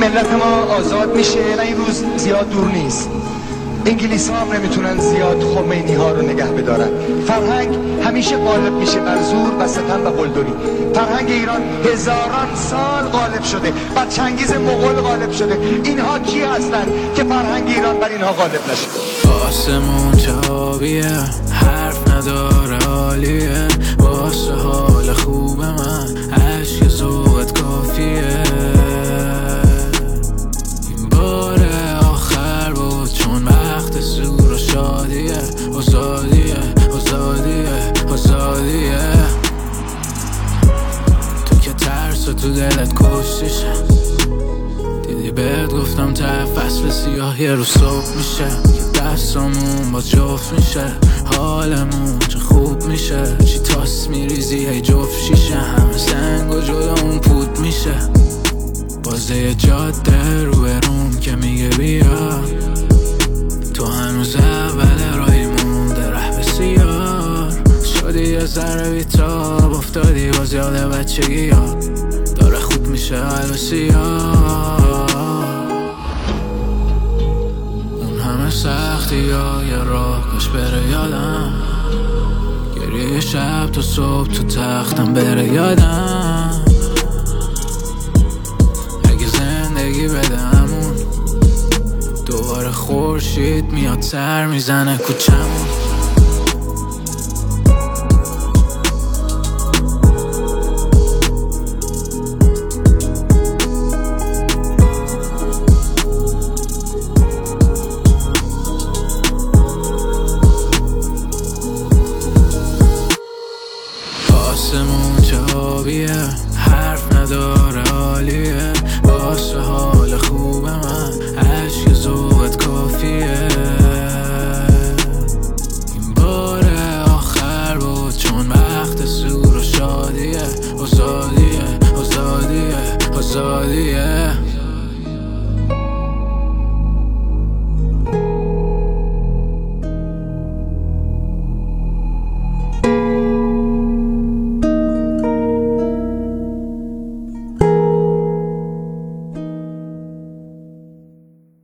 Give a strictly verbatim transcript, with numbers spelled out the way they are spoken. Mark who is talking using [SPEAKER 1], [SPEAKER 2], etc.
[SPEAKER 1] ملت ما آزاد میشه و این روز زیاد دور نیست. انگلیس ها هم نمیتونن زیاد خمینی ها رو نگه بدارن. فرهنگ همیشه غالب میشه بر زور و ستم و قلدری. فرهنگ ایران هزاران سال غالب شده، بر چنگیز مغول غالب شده. اینها کی هستن که فرهنگ ایران بر اینها غالب نشه؟
[SPEAKER 2] آسمون چابیه، حرف نداره عالیه، واسه حال خوب من عشق ذوقت کافیه. این بار آخر بود چون وقت سور و شادیه، آزادیه آزادیه آزادیه. تو که ترس و تو دلت کشتیشه، دیدی بهت گفتم ته فصل سیاه یه رو صبح میشه، که دستامون با جفت میشه، حالمون چه خوب میشه. چی تاس میریزی هی جفت شیشه، همه سنگ و جدا اون پود میشه. بازه جاده رو برون که میگه بیا، تو هنوز اول راهی مونده ره بسیار. شدی یه ذره بیتاب، افتادی باز یاد بچگی ها، داره خوب میشه حال بسیار. اون همه سختی ها یه راه کاش بره یادم، گریه شب تا صبح تو تختم بره یادم. اگه زندگی بده همون، دوباره خورشید میاد سر میزنه کوچمون. آسمون چه آبیه، حرف نداره عالیه، واسه حال خوب من عشق ذوقت کافیه. این بار آخر بود چون وقت سور و شادیه، آزادیه آزادیه آزادیه.